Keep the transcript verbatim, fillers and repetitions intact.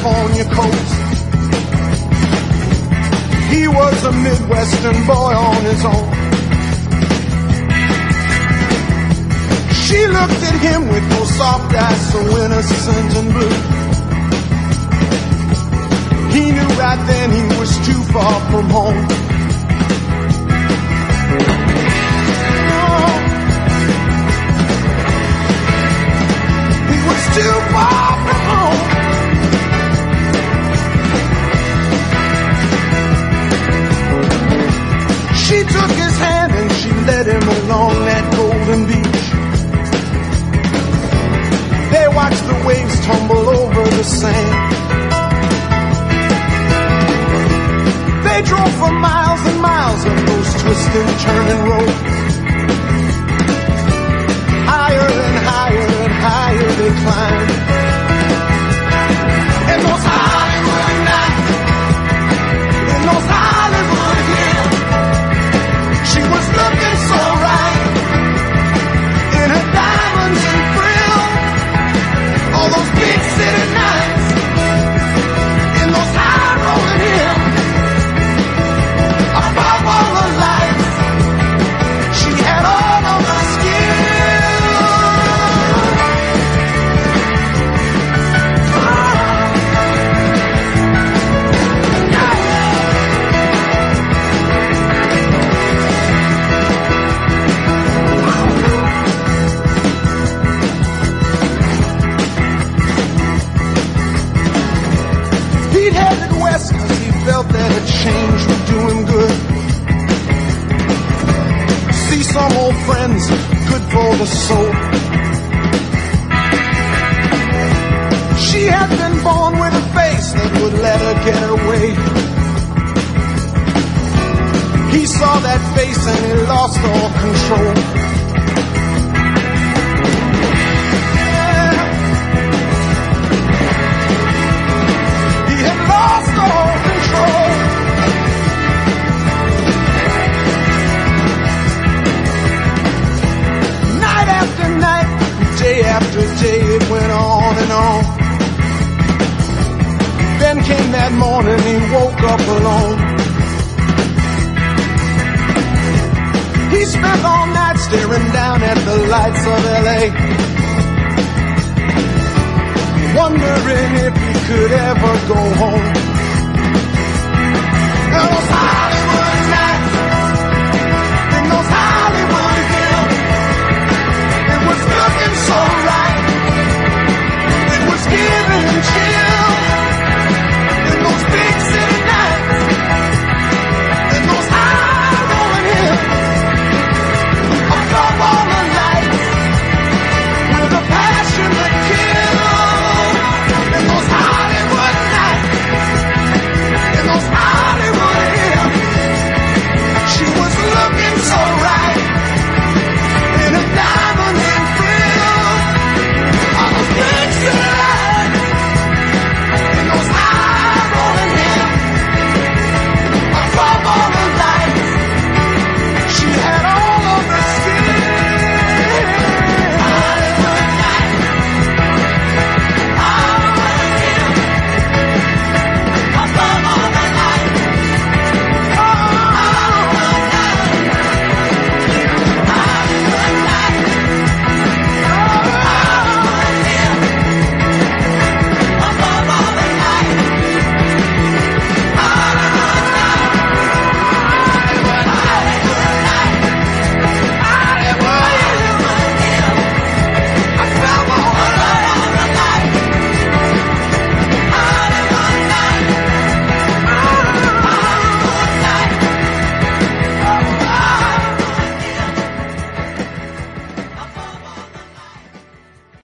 California coast. He was a Midwestern boy on his own. She looked at him with those soft eyes so innocent and blue. He knew right then he was too far from home. Oh, he was too far from home. She took his hand and she led him along that golden beach. They watched the waves tumble over the sand. They drove for miles and miles on those twisting, turning roads. Higher and higher and higher they climbed. In those Hollywood nights, in those Hollywood hills, she was looking so right in her diamonds and frills. All those big city nights, in those high rolling hills, above all the lights, she had all of the He'd headed west cause he felt that a change would do him good. See some old friends, good for the soul. She had been born with a face that would let her get away. He saw that face and he lost all control. He had lost all control. Night after night, day after day, it went on and on. Then came that morning, he woke up alone. He spent all night staring down at the lights of L A, wondering if he could ever go home.